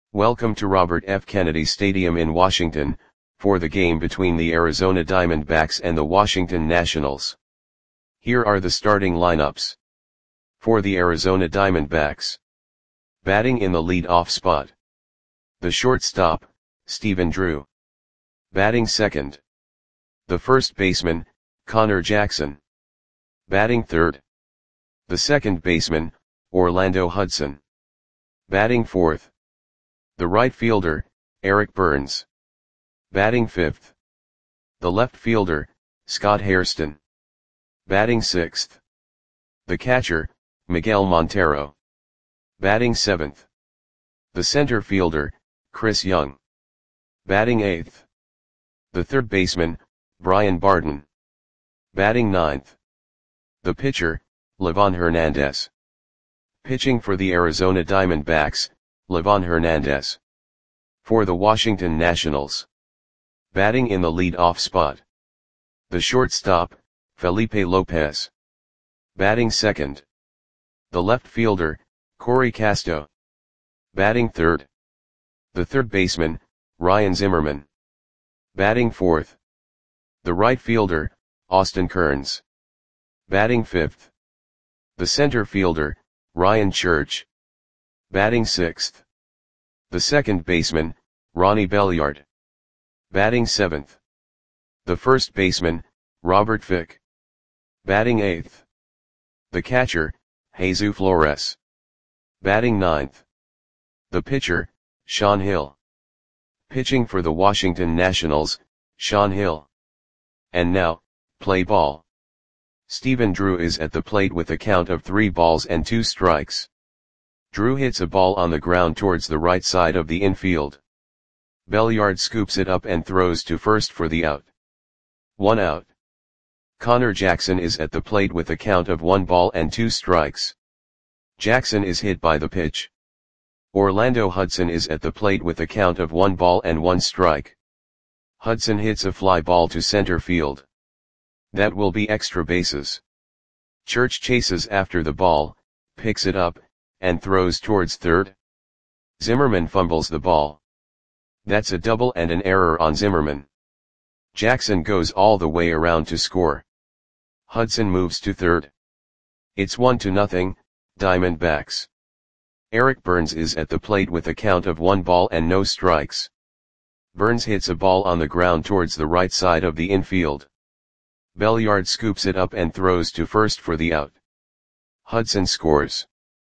Welcome to Robert F. Kennedy Stadium in Washington, for the game between the Arizona Diamondbacks and the Washington Nationals. Here are the starting lineups. For the Arizona Diamondbacks. Batting in the lead-off spot. The shortstop, Stephen Drew. Batting second. The first baseman, Connor Jackson. Batting third. The second baseman, Orlando Hudson. Batting fourth. The right fielder, Eric Burns. Batting fifth. The left fielder, Scott Hairston. Batting sixth. The catcher, Miguel Montero. Batting seventh. The center fielder, Chris Young. Batting eighth. The third baseman, Brian Barton. Batting ninth. The pitcher, Livan Hernandez. Pitching for the Arizona Diamondbacks, Livan Hernandez. For the Washington Nationals. Batting in the lead-off spot. The shortstop, Felipe Lopez. Batting second. The left fielder, Corey Casto. Batting third. The third baseman, Ryan Zimmerman. Batting fourth. The right fielder, Austin Kearns. Batting fifth. The center fielder, Ryan Church. Batting sixth. The second baseman, Ronnie Belliard. Batting seventh. The first baseman, Robert Fick. Batting eighth. The catcher, Jesus Flores. Batting ninth. The pitcher, Sean Hill. Pitching for the Washington Nationals, Sean Hill. And now, play ball. Stephen Drew is at the plate with a count of 3 balls and 2 strikes. Drew hits a ball on the ground towards the right side of the infield. Belliard scoops it up and throws to first for the out. 1 out. Connor Jackson is at the plate with a count of 1 ball and 2 strikes. Jackson is hit by the pitch. Orlando Hudson is at the plate with a count of 1 ball and 1 strike. Hudson hits a fly ball to center field. That will be extra bases. Church chases after the ball, picks it up, and throws towards third. Zimmerman fumbles the ball. That's a double and an error on Zimmerman. Jackson goes all the way around to score. Hudson moves to third. It's 1-0, Diamondbacks. Eric Burns is at the plate with a count of 1 ball and no strikes. Burns hits a ball on the ground towards the right side of the infield. Belliard scoops it up and throws to first for the out. Hudson scores.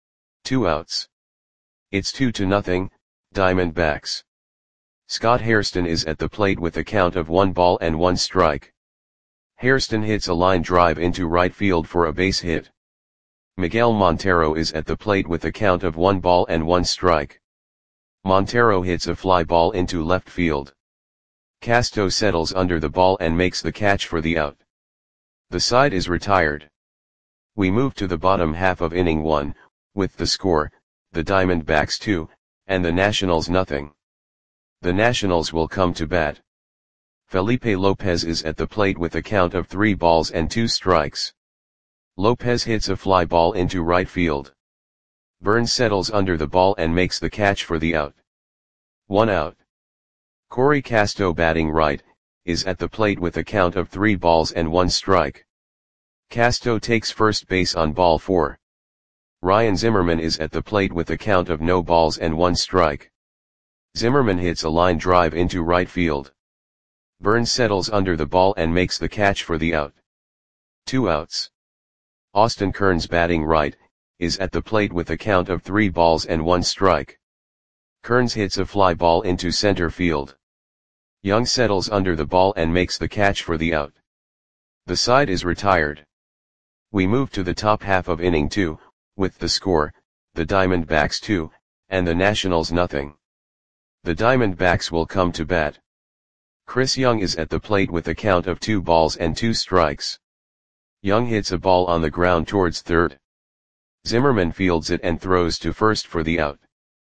2 outs. It's 2-0, Diamondbacks. Scott Hairston is at the plate with a count of 1 ball and 1 strike. Hairston hits a line drive into right field for a base hit. Miguel Montero is at the plate with a count of 1 ball and 1 strike. Montero hits a fly ball into left field. Casto settles under the ball and makes the catch for the out. The side is retired. We move to the bottom half of inning 1, with the score, the Diamondbacks 2, and the Nationals nothing. The Nationals will come to bat. Felipe Lopez is at the plate with a count of 3 balls and 2 strikes. Lopez hits a fly ball into right field. Burns settles under the ball and makes the catch for the out. 1 out. Corey Casto, batting right, is at the plate with a count of 3 balls and 1 strike. Casto takes first base on ball 4. Ryan Zimmerman is at the plate with a count of no balls and 1 strike. Zimmerman hits a line drive into right field. Burns settles under the ball and makes the catch for the out. 2 outs. Austin Kearns, batting right, is at the plate with a count of 3 balls and 1 strike. Kearns hits a fly ball into center field. Young settles under the ball and makes the catch for the out. The side is retired. We move to the top half of inning 2, with the score, the Diamondbacks 2, and the Nationals nothing. The Diamondbacks will come to bat. Chris Young is at the plate with a count of 2 balls and 2 strikes. Young hits a ball on the ground towards third. Zimmerman fields it and throws to first for the out.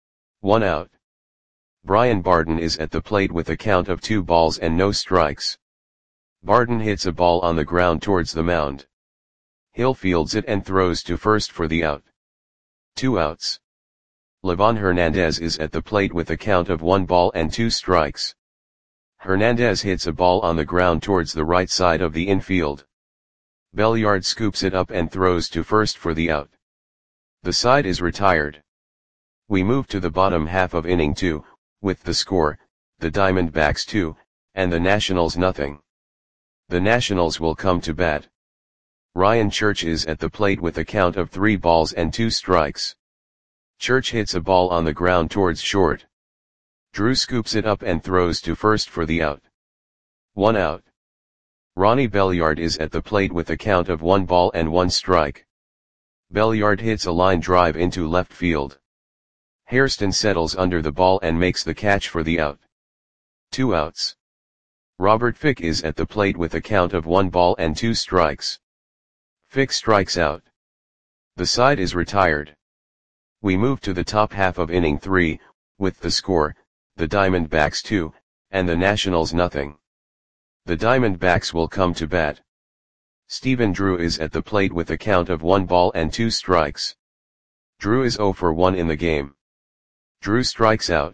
1 out. Brian Barton is at the plate with a count of 2 balls and no strikes. Barton hits a ball on the ground towards the mound. Hill fields it and throws to first for the out. 2 outs. Livan Hernandez is at the plate with a count of 1 ball and 2 strikes. Hernandez hits a ball on the ground towards the right side of the infield. Belliard scoops it up and throws to first for the out. The side is retired. We move to the bottom half of inning 2, with the score, the Diamondbacks 2, and the Nationals nothing. The Nationals will come to bat. Ryan Church is at the plate with a count of 3 balls and 2 strikes. Church hits a ball on the ground towards short. Drew scoops it up and throws to first for the out. 1 out. Ronnie Belliard is at the plate with a count of 1 ball and 1 strike. Belliard hits a line drive into left field. Hairston settles under the ball and makes the catch for the out. 2 outs. Robert Fick is at the plate with a count of 1 ball and 2 strikes. Fick strikes out. The side is retired. We move to the top half of inning 3, with the score, the Diamondbacks 2, and the Nationals nothing. The Diamondbacks will come to bat. Stephen Drew is at the plate with a count of 1 ball and 2 strikes. Drew is 0 for 1 in the game. Drew strikes out.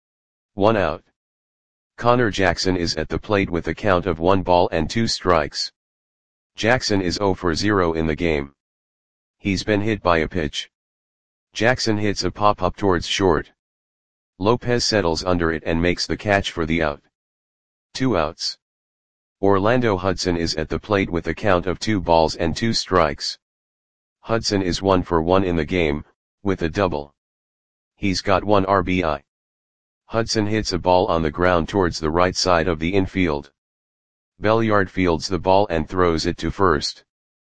1 out. Connor Jackson is at the plate with a count of 1 ball and 2 strikes. Jackson is 0 for 0 in the game. He's been hit by a pitch. Jackson hits a pop-up towards short. Lopez settles under it and makes the catch for the out. 2 outs. Orlando Hudson is at the plate with a count of 2 balls and 2 strikes. Hudson is 1 for 1 in the game, with a double. He's got 1 RBI. Hudson hits a ball on the ground towards the right side of the infield. Belliard fields the ball and throws it to first.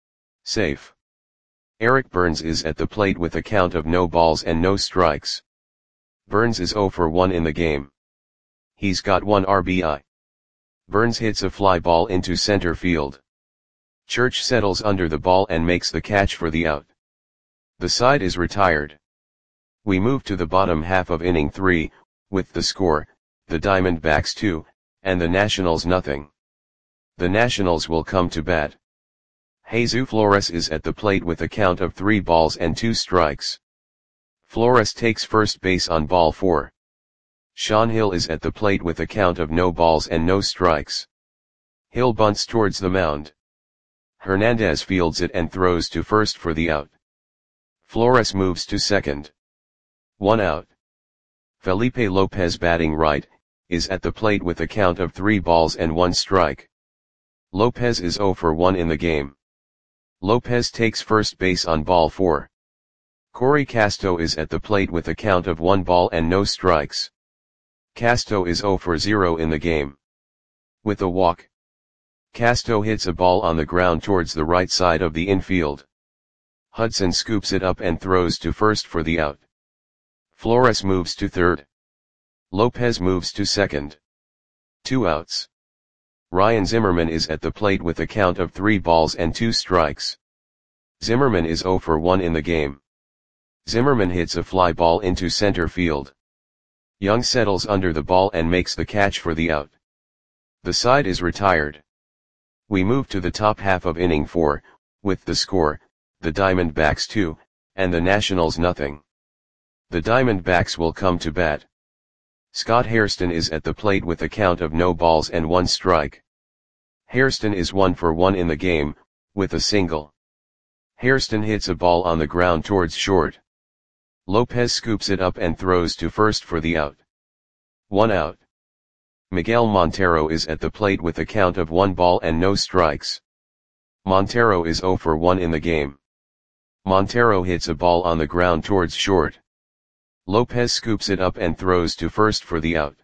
Safe. Eric Burns is at the plate with a count of no balls and no strikes. Burns is 0 for 1 in the game. He's got 1 RBI. Burns hits a fly ball into center field. Church settles under the ball and makes the catch for the out. The side is retired. We move to the bottom half of inning 3, with the score, the Diamondbacks 2, and the Nationals nothing. The Nationals will come to bat. Jesus Flores is at the plate with a count of 3 balls and 2 strikes. Flores takes first base on ball 4. Sean Hill is at the plate with a count of no balls and no strikes. Hill bunts towards the mound. Hernandez fields it and throws to first for the out. Flores moves to second. 1 out. Felipe Lopez, batting right, is at the plate with a count of 3 balls and 1 strike. Lopez is 0 for 1 in the game. Lopez takes first base on ball 4. Corey Casto is at the plate with a count of 1 ball and no strikes. Casto is 0 for 0 in the game. With a walk. Casto hits a ball on the ground towards the right side of the infield. Hudson scoops it up and throws to first for the out. Flores moves to third. Lopez moves to second. 2 outs. Ryan Zimmerman is at the plate with a count of 3 balls and 2 strikes. Zimmerman is 0 for 1 in the game. Zimmerman hits a fly ball into center field. Young settles under the ball and makes the catch for the out. The side is retired. We move to the top half of inning 4, with the score, the Diamondbacks 2, and the Nationals nothing. The Diamondbacks will come to bat. Scott Hairston is at the plate with a count of no balls and 1 strike. Hairston is 1 for 1 in the game, with a single. Hairston hits a ball on the ground towards short. Lopez scoops it up and throws to first for the out. 1 out. Miguel Montero is at the plate with a count of 1 ball and no strikes. Montero is 0 for 1 in the game. Montero hits a ball on the ground towards short. Lopez scoops it up and throws to first for the out.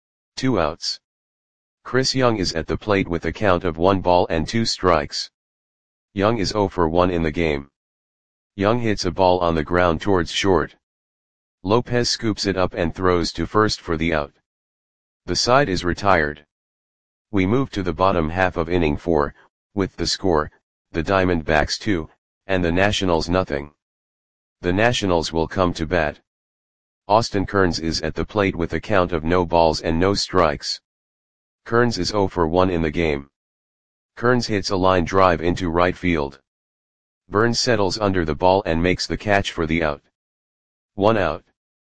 2 outs. Chris Young is at the plate with a count of 1 ball and 2 strikes. Young is 0 for 1 in the game. Young hits a ball on the ground towards short. Lopez scoops it up and throws to first for the out. The side is retired. We move to the bottom half of inning 4, with the score, the Diamondbacks 2, and the Nationals nothing. The Nationals will come to bat. Austin Kearns is at the plate with a count of no balls and no strikes. Kearns is 0 for 1 in the game. Kearns hits a line drive into right field. Burns settles under the ball and makes the catch for the out. 1 out.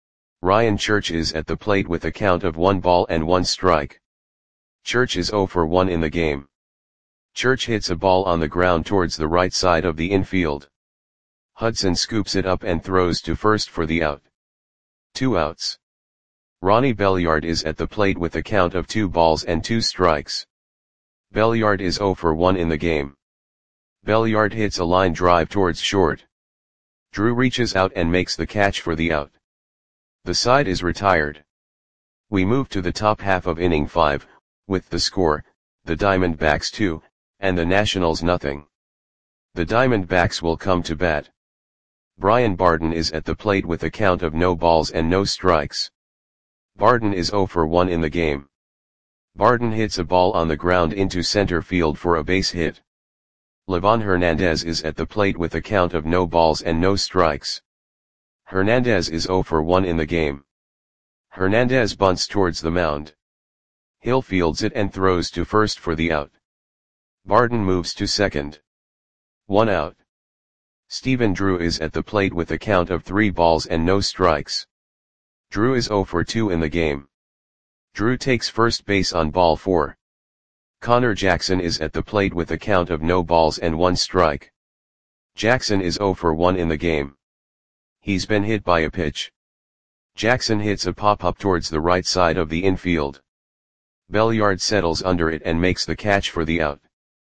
Ryan Church is at the plate with a count of 1 ball and 1 strike. Church is 0 for 1 in the game. Church hits a ball on the ground towards the right side of the infield. Hudson scoops it up and throws to first for the out. 2 outs. Ronnie Belliard is at the plate with a count of 2 balls and 2 strikes. Belliard is 0 for 1 in the game. Belliard hits a line drive towards short. Drew reaches out and makes the catch for the out. The side is retired. We move to the top half of inning 5, with the score, the Diamondbacks 2, and the Nationals nothing. The Diamondbacks will come to bat. Brian Barton is at the plate with a count of no balls and no strikes. Barton is 0 for 1 in the game. Barton hits a ball on the ground into center field for a base hit. Livan Hernandez is at the plate with a count of no balls and no strikes. Hernandez is 0 for 1 in the game. Hernandez bunts towards the mound. Hill fields it and throws to first for the out. Barton moves to second. 1 out. Stephen Drew is at the plate with a count of 3 balls and no strikes. Drew is 0 for 2 in the game. Drew takes first base on ball 4. Connor Jackson is at the plate with a count of no balls and 1 strike. Jackson is 0 for 1 in the game. He's been hit by a pitch. Jackson hits a pop-up towards the right side of the infield. Belliard settles under it and makes the catch for the out.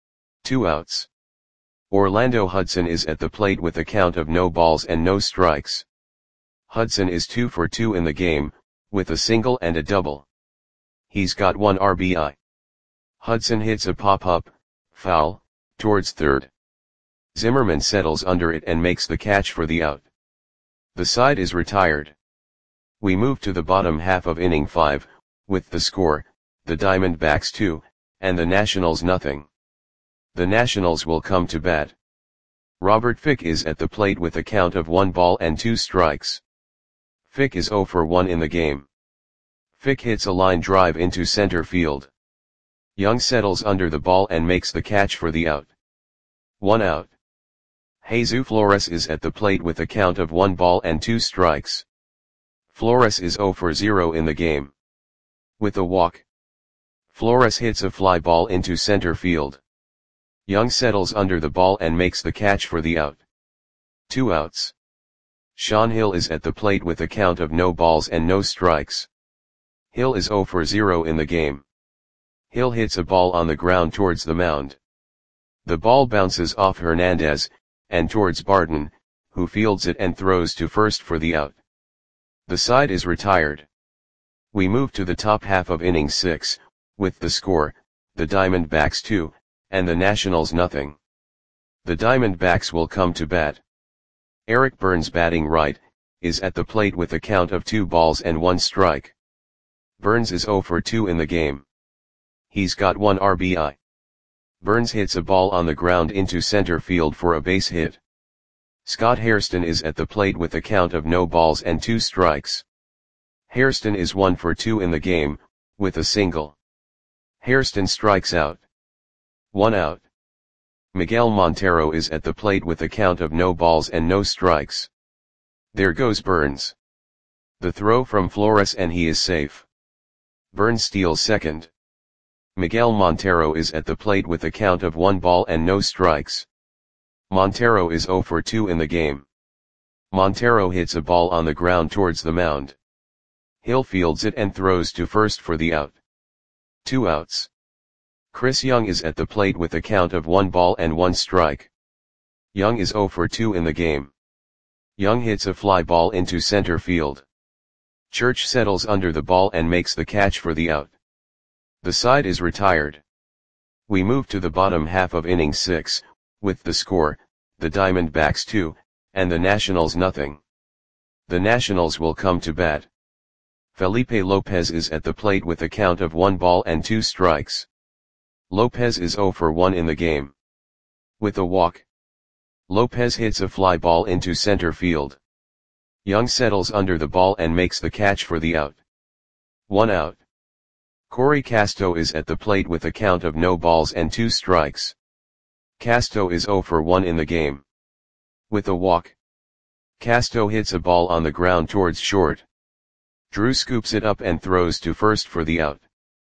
2 outs. Orlando Hudson is at the plate with a count of no balls and no strikes. Hudson is 2 for 2 in the game, with a single and a double. He's got 1 RBI. Hudson hits a pop-up, foul, towards third. Zimmerman settles under it and makes the catch for the out. The side is retired. We move to the bottom half of inning 5, with the score, the Diamondbacks 2, and the Nationals nothing. The Nationals will come to bat. Robert Fick is at the plate with a count of 1 ball and 2 strikes. Fick is 0 for 1 in the game. Fick hits a line drive into center field. Young settles under the ball and makes the catch for the out. 1 out. Jesus Flores is at the plate with a count of 1 ball and 2 strikes. Flores is 0 for 0 in the game. With a walk. Flores hits a fly ball into center field. Young settles under the ball and makes the catch for the out. 2 outs. Sean Hill is at the plate with a count of no balls and no strikes. Hill is 0 for 0 in the game. Hill hits a ball on the ground towards the mound. The ball bounces off Hernandez, and towards Barton, who fields it and throws to first for the out. The side is retired. We move to the top half of inning 6, with the score, the Diamondbacks 2, and the Nationals nothing. The Diamondbacks will come to bat. Eric Burns batting right, is at the plate with a count of 2 balls and 1 strike. Burns is 0 for 2 in the game. He's got 1 RBI. Burns hits a ball on the ground into center field for a base hit. Scott Hairston is at the plate with a count of no balls and 2 strikes. Hairston is 1 for 2 in the game, with a single. Hairston strikes out. 1 out. Miguel Montero is at the plate with a count of no balls and no strikes. There goes Burns. The throw from Flores and he is safe. Burns steals second. Miguel Montero is at the plate with a count of 1 ball and no strikes. Montero is 0 for 2 in the game. Montero hits a ball on the ground towards the mound. Hill fields it and throws to first for the out. 2 outs. Chris Young is at the plate with a count of 1 ball and 1 strike. Young is 0 for 2 in the game. Young hits a fly ball into center field. Church settles under the ball and makes the catch for the out. The side is retired. We move to the bottom half of inning 6, with the score, the Diamondbacks 2, and the Nationals nothing. The Nationals will come to bat. Felipe Lopez is at the plate with a count of 1 ball and 2 strikes. Lopez is 0 for 1 in the game. With a walk. Lopez hits a fly ball into center field. Young settles under the ball and makes the catch for the out. 1 out. Corey Casto is at the plate with a count of no balls and 2 strikes. Casto is 0 for 1 in the game. With a walk. Casto hits a ball on the ground towards short. Drew scoops it up and throws to first for the out.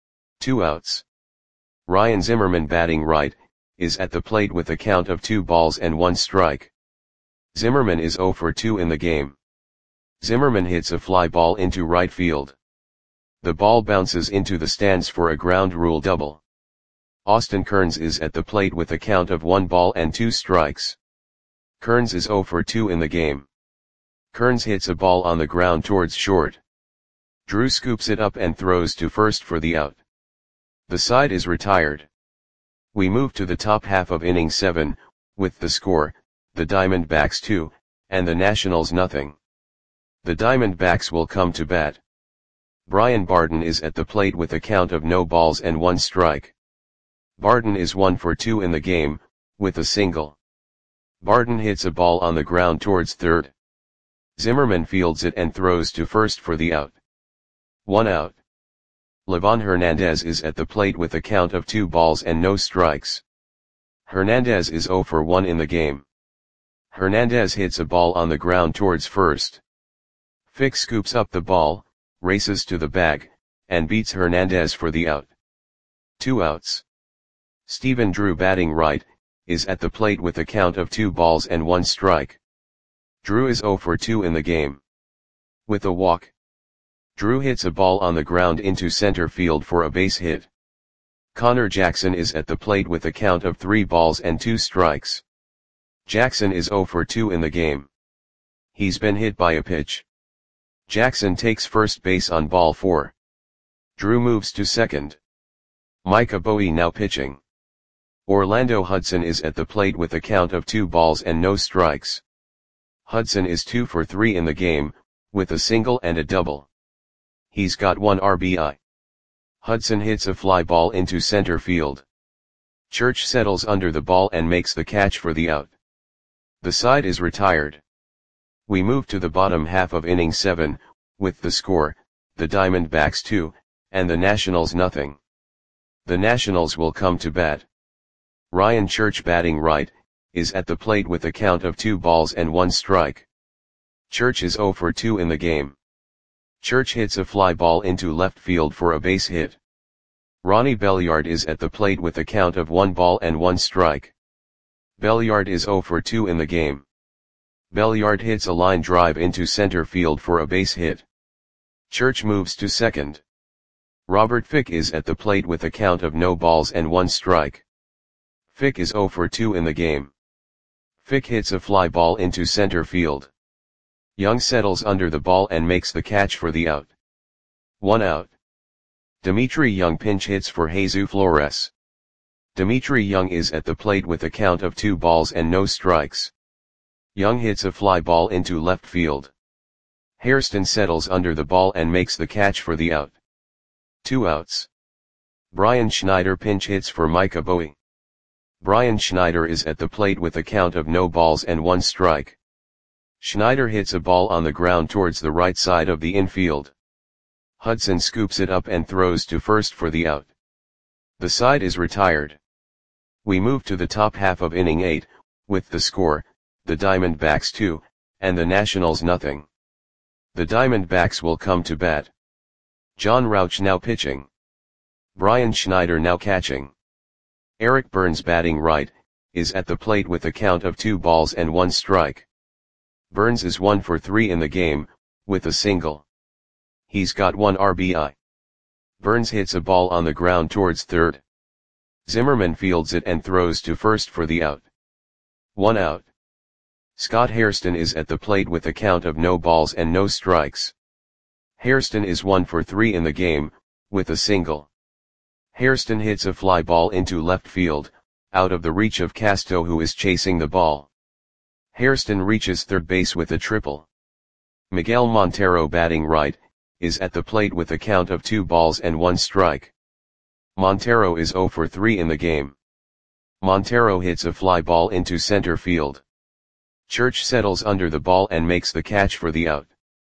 2 outs. Ryan Zimmerman batting right, is at the plate with a count of 2 balls and 1 strike. Zimmerman is 0 for 2 in the game. Zimmerman hits a fly ball into right field. The ball bounces into the stands for a ground rule double. Austin Kearns is at the plate with a count of 1 ball and 2 strikes. Kearns is 0 for 2 in the game. Kearns hits a ball on the ground towards short. Drew scoops it up and throws to first for the out. The side is retired. We move to the top half of inning 7, with the score, the Diamondbacks 2, and the Nationals nothing. The Diamondbacks will come to bat. Brian Barton is at the plate with a count of no balls and 1 strike. Barton is 1 for 2 in the game, with a single. Barton hits a ball on the ground towards third. Zimmerman fields it and throws to first for the out. 1 out. Livan Hernandez is at the plate with a count of 2 balls and no strikes. Hernandez is 0 for 1 in the game. Hernandez hits a ball on the ground towards first. Fick scoops up the ball, races to the bag, and beats Hernandez for the out. 2 outs. Stephen Drew batting right, is at the plate with a count of 2 balls and 1 strike. Drew is 0 for 2 in the game. With a walk, Drew hits a ball on the ground into center field for a base hit. Connor Jackson is at the plate with a count of 3 balls and 2 strikes. Jackson is 0 for 2 in the game. He's been hit by a pitch. Jackson takes first base on ball 4. Drew moves to second. Micah Bowie now pitching. Orlando Hudson is at the plate with a count of 2 balls and no strikes. Hudson is 2 for 3 in the game, with a single and a double. He's got 1 RBI. Hudson hits a fly ball into center field. Church settles under the ball and makes the catch for the out. The side is retired. We move to the bottom half of inning 7, with the score, the Diamondbacks 2, and the Nationals nothing. The Nationals will come to bat. Ryan Church batting right, is at the plate with a count of 2 balls and 1 strike. Church is 0 for 2 in the game. Church hits a fly ball into left field for a base hit. Ronnie Belliard is at the plate with a count of 1 ball and 1 strike. Belliard is 0 for 2 in the game. Belliard hits a line drive into center field for a base hit. Church moves to second. Robert Fick is at the plate with a count of no balls and 1 strike. Fick is 0 for 2 in the game. Fick hits a fly ball into center field. Young settles under the ball and makes the catch for the out. 1 out. Dimitri Young pinch hits for Jesus Flores. Dimitri Young is at the plate with a count of 2 balls and no strikes. Young hits a fly ball into left field. Hairston settles under the ball and makes the catch for the out. 2 outs. Brian Schneider pinch hits for Micah Bowie. Brian Schneider is at the plate with a count of no balls and 1 strike. Schneider hits a ball on the ground towards the right side of the infield. Hudson scoops it up and throws to first for the out. The side is retired. We move to the top half of inning 8, with the score, the Diamondbacks 2, and the Nationals nothing. The Diamondbacks will come to bat. John Rauch now pitching. Brian Schneider now catching. Eric Burns batting right, is at the plate with a count of 2 balls and 1 strike. Burns is 1 for 3 in the game, with a single. He's got 1 RBI. Burns hits a ball on the ground towards third. Zimmerman fields it and throws to first for the out. 1 out. Scott Hairston is at the plate with a count of no balls and no strikes. Hairston is 1 for 3 in the game, with a single. Hairston hits a fly ball into left field, out of the reach of Casto, who is chasing the ball. Hairston reaches third base with a triple. Miguel Montero batting right, is at the plate with a count of 2 balls and 1 strike. Montero is 0 for 3 in the game. Montero hits a fly ball into center field. Church settles under the ball and makes the catch for the out.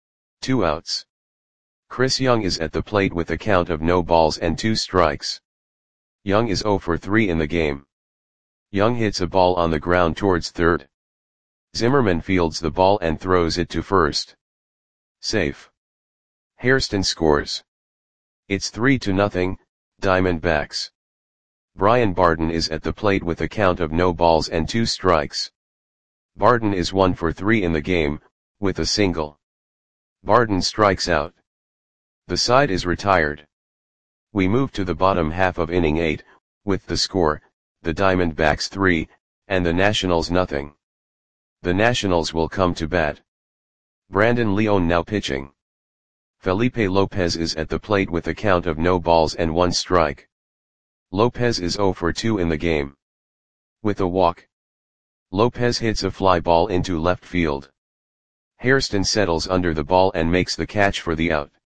2 outs. Chris Young is at the plate with a count of no balls and 2 strikes. Young is 0 for 3 in the game. Young hits a ball on the ground towards third. Zimmerman fields the ball and throws it to first. Safe. Hairston scores. It's 3-0, Diamondbacks. Brian Barton is at the plate with a count of no balls and 2 strikes. Barton is 1 for 3 in the game, with a single. Barton strikes out. The side is retired. We move to the bottom half of inning 8, with the score, the Diamondbacks 3, and the Nationals nothing. The Nationals will come to bat. Brandon Leone now pitching. Felipe Lopez is at the plate with a count of no balls and 1 strike. Lopez is 0 for 2 in the game. With a walk. Lopez hits a fly ball into left field. Hairston settles under the ball and makes the catch for the out.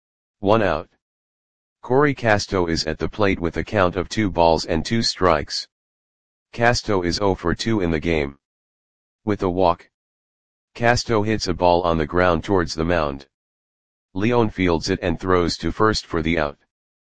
1 out. Corey Casto is at the plate with a count of 2 balls and 2 strikes. Casto is 0 for 2 in the game. With a walk. Casto hits a ball on the ground towards the mound. Leone fields it and throws to first for the out.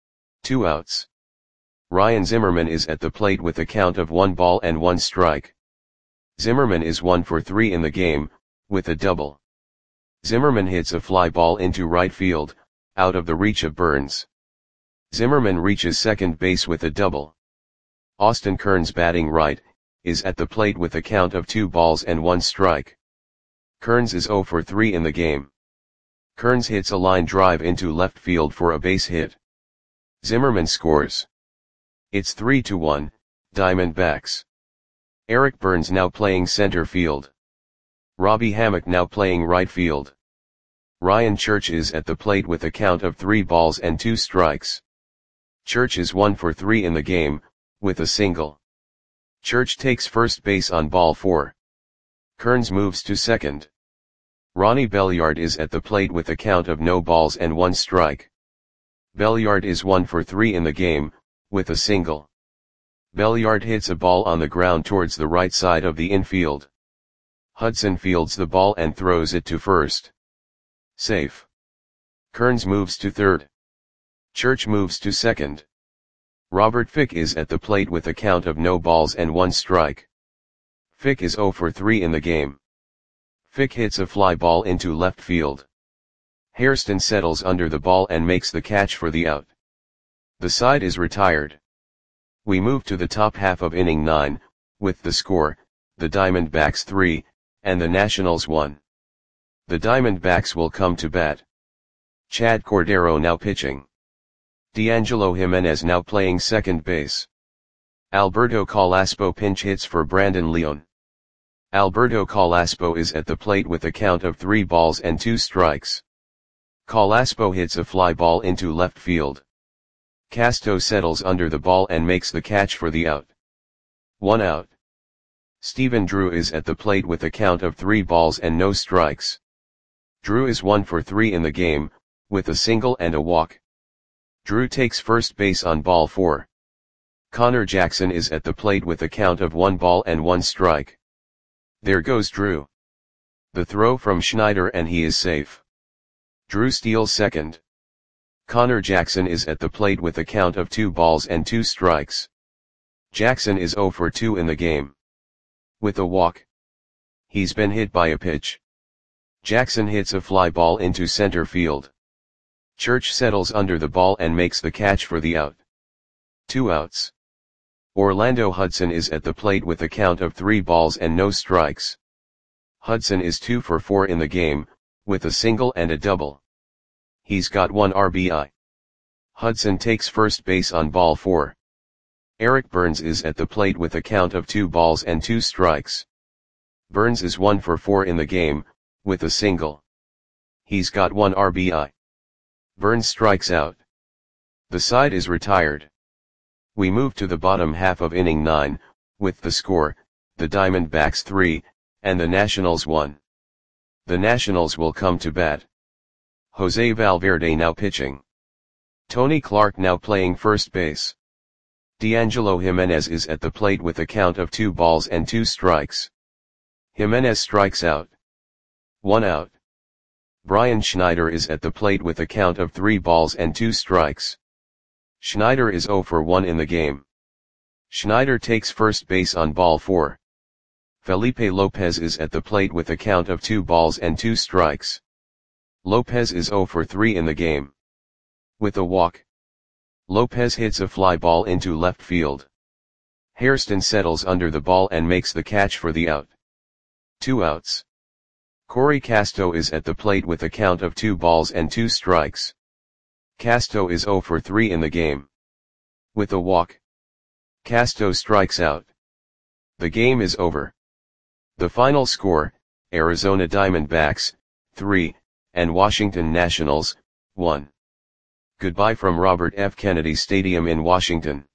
2 outs. Ryan Zimmerman is at the plate with a count of 1 ball and 1 strike. Zimmerman is 1 for 3 in the game, with a double. Zimmerman hits a fly ball into right field, out of the reach of Burns. Zimmerman reaches second base with a double. Austin Kearns, batting right, is at the plate with a count of 2 balls and 1 strike. Kearns is 0 for 3 in the game. Kearns hits a line drive into left field for a base hit. Zimmerman scores. It's 3-1, Diamondbacks. Eric Burns now playing center field. Robbie Hammock now playing right field. Ryan Church is at the plate with a count of 3 balls and 2 strikes. Church is 1 for 3 in the game, with a single. Church takes first base on ball 4. Kearns moves to second. Ronnie Belliard is at the plate with a count of no balls and 1 strike. Belliard is 1 for 3 in the game, with a single. Belliard hits a ball on the ground towards the right side of the infield. Hudson fields the ball and throws it to first. Safe. Kearns moves to third. Church moves to second. Robert Fick is at the plate with a count of no balls and 1 strike. Fick is 0 for 3 in the game. Fick hits a fly ball into left field. Hairston settles under the ball and makes the catch for the out. The side is retired. We move to the top half of inning 9, with the score, the Diamondbacks 3, and the Nationals 1. The Diamondbacks will come to bat. Chad Cordero now pitching. D'Angelo Jimenez now playing second base. Alberto Calaspo pinch hits for Brandon Leone. Alberto Calaspo is at the plate with a count of 3 balls and 2 strikes. Calaspo hits a fly ball into left field. Casto settles under the ball and makes the catch for the out. 1 out. Stephen Drew is at the plate with a count of 3 balls and no strikes. Drew is 1 for 3 in the game, with a single and a walk. Drew takes first base on ball 4. Connor Jackson is at the plate with a count of 1 ball and 1 strike. There goes Drew. The throw from Schneider and he is safe. Drew steals second. Connor Jackson is at the plate with a count of 2 balls and 2 strikes. Jackson is 0 for 2 in the game. With a walk. He's been hit by a pitch. Jackson hits a fly ball into center field. Church settles under the ball and makes the catch for the out. 2 outs. Orlando Hudson is at the plate with a count of 3 balls and no strikes. Hudson is 2 for 4 in the game, with a single and a double. He's got 1 RBI. Hudson takes first base on ball 4. Eric Burns is at the plate with a count of 2 balls and 2 strikes. Burns is 1 for 4 in the game, with a single. He's got 1 RBI. Burns strikes out. The side is retired. We move to the bottom half of inning 9, with the score, the Diamondbacks 3, and the Nationals 1. The Nationals will come to bat. Jose Valverde now pitching. Tony Clark now playing first base. D'Angelo Jimenez is at the plate with a count of 2 balls and 2 strikes. Jimenez strikes out. 1 out. Brian Schneider is at the plate with a count of 3 balls and 2 strikes. Schneider is 0 for 1 in the game. Schneider takes first base on ball 4. Felipe Lopez is at the plate with a count of 2 balls and 2 strikes. Lopez is 0 for 3 in the game. With a walk, Lopez hits a fly ball into left field. Hairston settles under the ball and makes the catch for the out. 2 outs. Corey Casto is at the plate with a count of 2 balls and 2 strikes. Casto is 0 for 3 in the game. With a walk, Casto strikes out. The game is over. The final score, Arizona Diamondbacks, 3, and Washington Nationals, 1. Goodbye from Robert F. Kennedy Stadium in Washington.